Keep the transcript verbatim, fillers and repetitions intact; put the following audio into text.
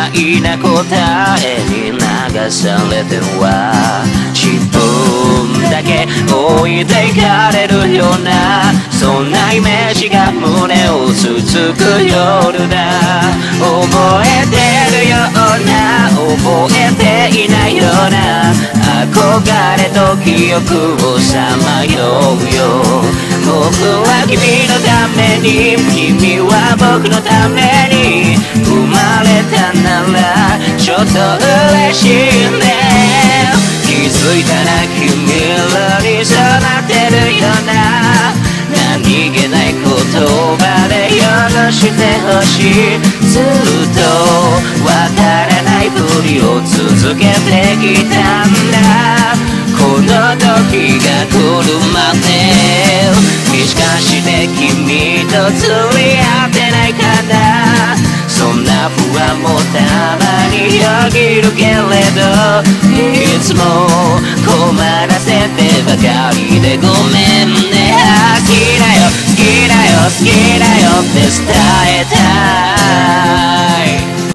いな答えに流されては自分だけ置いていかれるようなそんなイメージが胸をつつく夜だ覚えてるような覚えていないような憧れと記憶をさまようよ僕は君のために君は僕のために生まれたならちょっと嬉しいね気づいたら君らに染まってるような何気ない言葉で許してほしいずっとわからないふりを続けてきたんだこの時が来るまでもしかして君と釣り合ってないかなそんな不安もたまによぎるけれどいつも困らせてばかりでごめんね好きだよ好きだよ好きだよって伝えた